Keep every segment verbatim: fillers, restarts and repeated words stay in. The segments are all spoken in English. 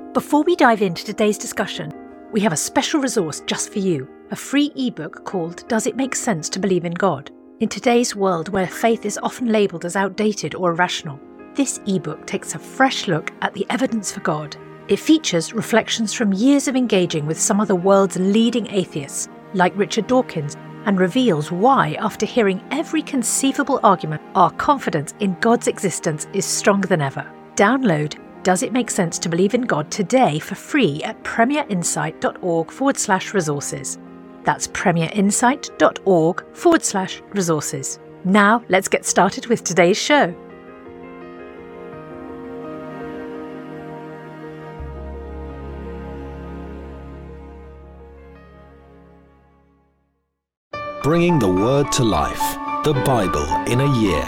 Before we dive into today's discussion, we have a special resource just for you, a free ebook called Does It Make Sense to Believe in God? In today's world where faith is often labelled as outdated or irrational, this ebook takes a fresh look at the evidence for God. It features reflections from years of engaging with some of the world's leading atheists, like Richard Dawkins, and reveals why, after hearing every conceivable argument, our confidence in God's existence is stronger than ever. Download Does It Make Sense to Believe in God today for free at premierinsight.org forward slash resources. That's premierinsight.org forward slash resources. Now let's get started with today's show. Bringing the Word to life, the Bible in a year.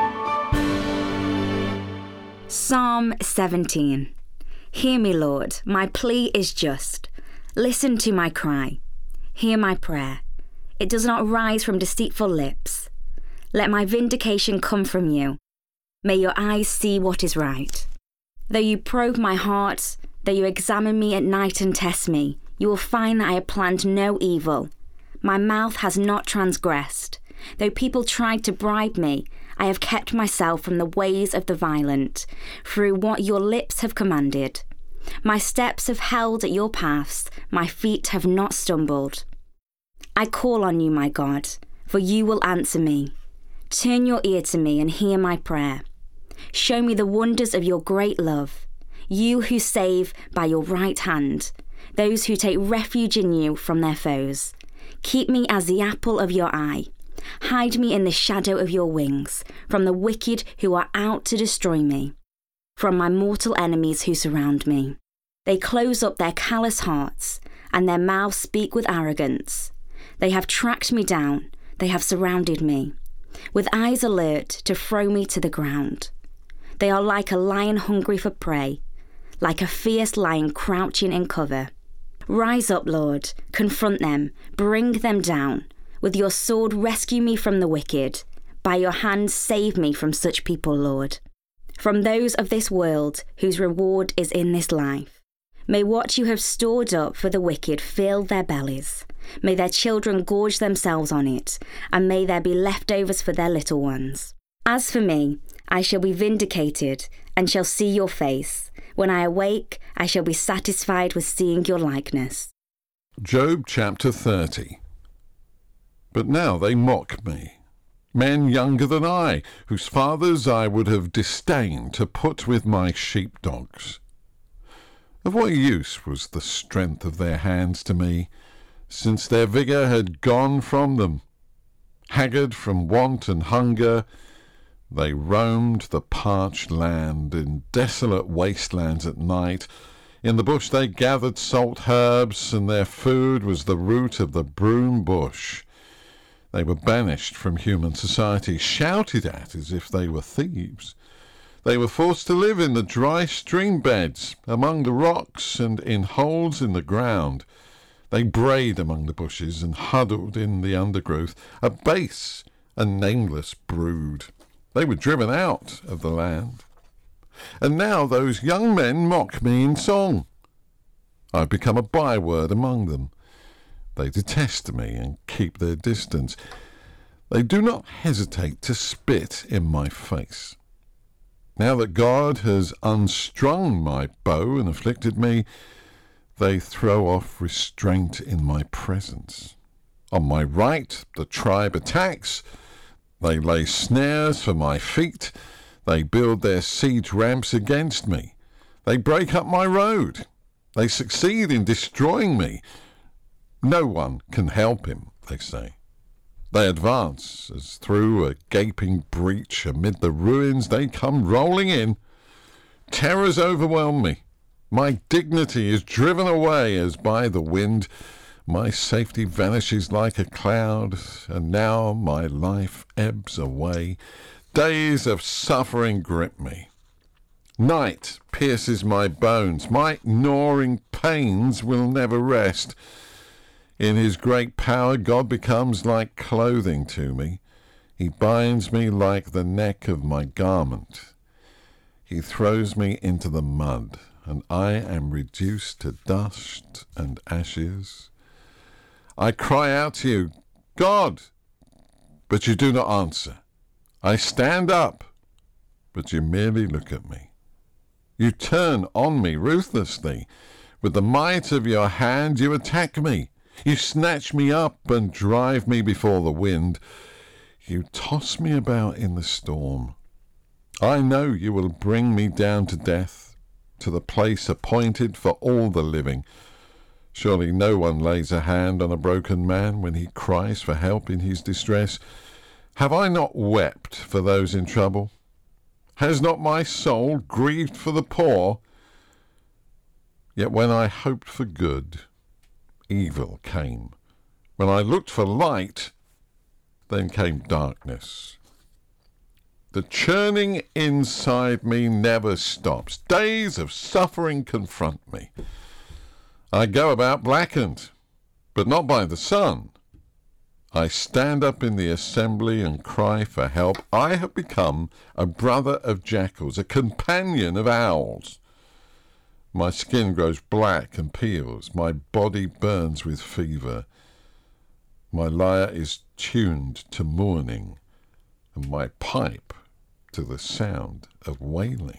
Psalm seventeen. Hear me, Lord, my plea is just. Listen to my cry. Hear my prayer. It does not rise from deceitful lips. Let my vindication come from you. May your eyes see what is right. Though you probe my heart, though you examine me at night and test me, you will find that I have planned no evil. My mouth has not transgressed. Though people tried to bribe me, I have kept myself from the ways of the violent, through what your lips have commanded. My steps have held at your paths, my feet have not stumbled. I call on you, my God, for you will answer me. Turn your ear to me and hear my prayer. Show me the wonders of your great love, you who save by your right hand, those who take refuge in you from their foes. Keep me as the apple of your eye. Hide me in the shadow of your wings, from the wicked who are out to destroy me, from my mortal enemies who surround me. They close up their callous hearts, and their mouths speak with arrogance. They have tracked me down, they have surrounded me, with eyes alert to throw me to the ground. They are like a lion hungry for prey, like a fierce lion crouching in cover. Rise up, Lord, confront them, bring them down. With your sword rescue me from the wicked. By your hand save me from such people, Lord. From those of this world whose reward is in this life. May what you have stored up for the wicked fill their bellies. May their children gorge themselves on it, and may there be leftovers for their little ones. As for me, I shall be vindicated and shall see your face. When I awake, I shall be satisfied with seeing your likeness. Job chapter thirty. But now they mock me, men younger than I, whose fathers I would have disdained to put with my sheepdogs. Of what use was the strength of their hands to me, since their vigour had gone from them? Haggard from want and hunger, they roamed the parched land in desolate wastelands at night. In the bush they gathered salt herbs, and their food was the root of the broom bush. They were banished from human society, shouted at as if they were thieves. They were forced to live in the dry stream beds, among the rocks and in holes in the ground. They brayed among the bushes and huddled in the undergrowth, a base and nameless brood. They were driven out of the land. And now those young men mock me in song. I've become a byword among them. They detest me and keep their distance. They do not hesitate to spit in my face. Now that God has unstrung my bow and afflicted me, they throw off restraint in my presence. On my right, the tribe attacks. They lay snares for my feet. They build their siege ramps against me. They break up my road. They succeed in destroying me. No one can help him, they say. They advance as through a gaping breach amid the ruins they come rolling in. Terrors overwhelm me. My dignity is driven away as by the wind. My safety vanishes like a cloud, and now my life ebbs away. Days of suffering grip me. Night pierces my bones. My gnawing pains will never rest. In his great power, God becomes like clothing to me. He binds me like the neck of my garment. He throws me into the mud, and I am reduced to dust and ashes. I cry out to you, God, but you do not answer. I stand up, but you merely look at me. You turn on me ruthlessly. With the might of your hand you attack me. You snatch me up and drive me before the wind. You toss me about in the storm. I know you will bring me down to death, to the place appointed for all the living. Surely no one lays a hand on a broken man when he cries for help in his distress. Have I not wept for those in trouble? Has not my soul grieved for the poor? Yet when I hoped for good, evil came. When I looked for light, then came darkness. The churning inside me never stops. Days of suffering confront me. I go about blackened, but not by the sun. I stand up in the assembly and cry for help. I have become a brother of jackals, a companion of owls. My skin grows black and peels. My body burns with fever. My lyre is tuned to mourning, and my pipe to the sound of wailing.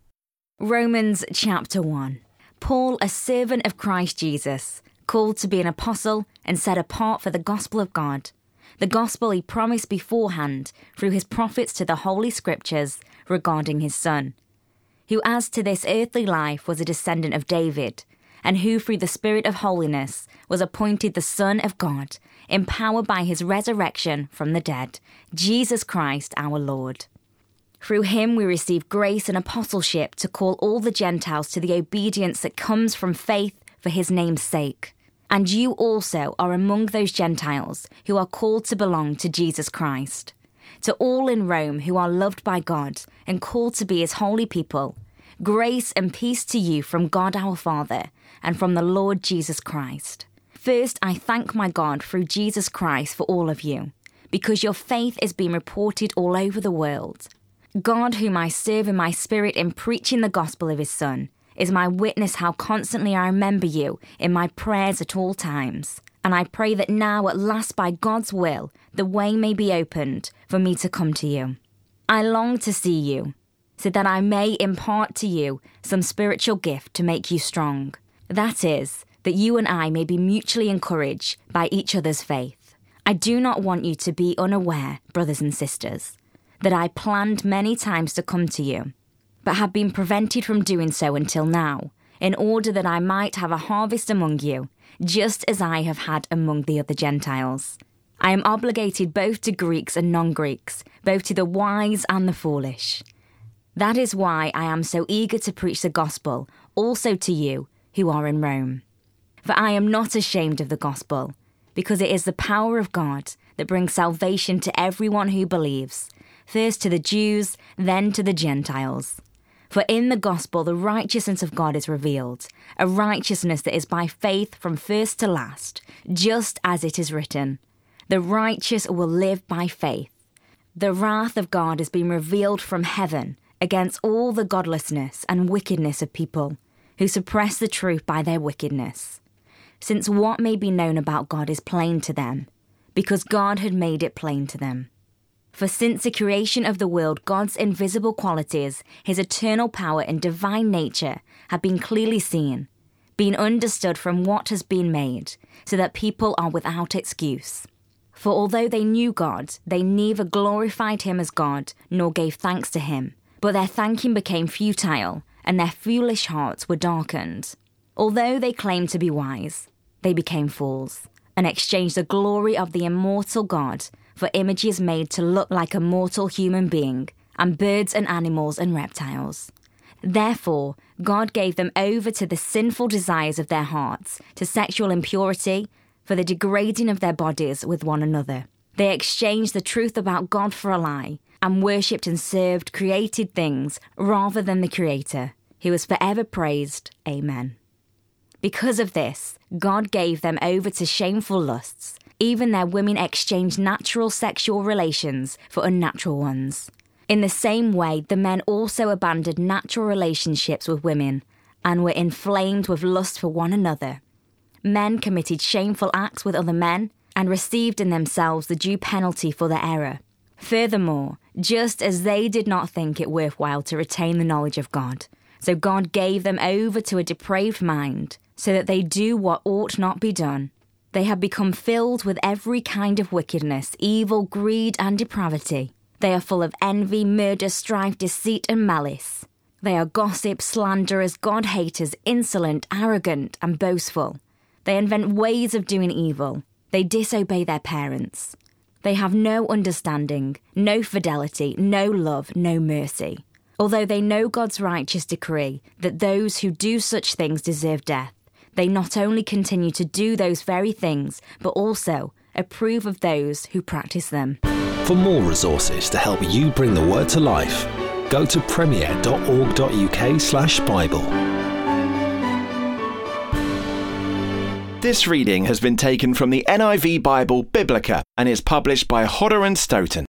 Romans chapter one. Paul, a servant of Christ Jesus, called to be an apostle and set apart for the gospel of God, the gospel he promised beforehand through his prophets to the Holy Scriptures regarding his Son, who as to this earthly life was a descendant of David, and who through the Spirit of holiness was appointed the Son of God, empowered by his resurrection from the dead, Jesus Christ our Lord. Through him we receive grace and apostleship to call all the Gentiles to the obedience that comes from faith for his name's sake. And you also are among those Gentiles who are called to belong to Jesus Christ. To all in Rome who are loved by God and called to be his holy people, grace and peace to you from God our Father and from the Lord Jesus Christ. First, I thank my God through Jesus Christ for all of you, because your faith is being reported all over the world. God, whom I serve in my spirit in preaching the gospel of his Son, is my witness how constantly I remember you in my prayers at all times. And I pray that now, at last, by God's will, the way may be opened for me to come to you. I long to see you, so that I may impart to you some spiritual gift to make you strong. That is, that you and I may be mutually encouraged by each other's faith. I do not want you to be unaware, brothers and sisters, that I planned many times to come to you, but have been prevented from doing so until now, in order that I might have a harvest among you, just as I have had among the other Gentiles. I am obligated both to Greeks and non-Greeks, both to the wise and the foolish. That is why I am so eager to preach the gospel, also to you who are in Rome. For I am not ashamed of the gospel, because it is the power of God that brings salvation to everyone who believes, first to the Jews, then to the Gentiles. For in the gospel the righteousness of God is revealed, a righteousness that is by faith from first to last, just as it is written, "The righteous will live by faith." The wrath of God has been revealed from heaven against all the godlessness and wickedness of people, who suppress the truth by their wickedness. Since what may be known about God is plain to them, because God had made it plain to them. For since the creation of the world, God's invisible qualities, his eternal power and divine nature, have been clearly seen, being understood from what has been made, so that people are without excuse. For although they knew God, they neither glorified him as God, nor gave thanks to him, but their thanking became futile, and their foolish hearts were darkened. Although they claimed to be wise, they became fools, and exchanged the glory of the immortal God for images made to look like a mortal human being, and birds and animals and reptiles. Therefore, God gave them over to the sinful desires of their hearts, to sexual impurity, for the degrading of their bodies with one another. They exchanged the truth about God for a lie, and worshipped and served created things rather than the Creator, who is forever praised. Amen. Because of this, God gave them over to shameful lusts. Even their women exchanged natural sexual relations for unnatural ones. In the same way, the men also abandoned natural relationships with women, and were inflamed with lust for one another. Men committed shameful acts with other men and received in themselves the due penalty for their error. Furthermore, just as they did not think it worthwhile to retain the knowledge of God, so God gave them over to a depraved mind, so that they do what ought not be done. They have become filled with every kind of wickedness, evil, greed, and depravity. They are full of envy, murder, strife, deceit, and malice. They are gossips, slanderers, God-haters, insolent, arrogant, and boastful. They invent ways of doing evil. They disobey their parents. They have no understanding, no fidelity, no love, no mercy. Although they know God's righteous decree that those who do such things deserve death, they not only continue to do those very things, but also approve of those who practice them. For more resources to help you bring the word to life, go to premier.org.uk slash Bible. This reading has been taken from the N I V Bible Biblica and is published by Hodder and Stoughton.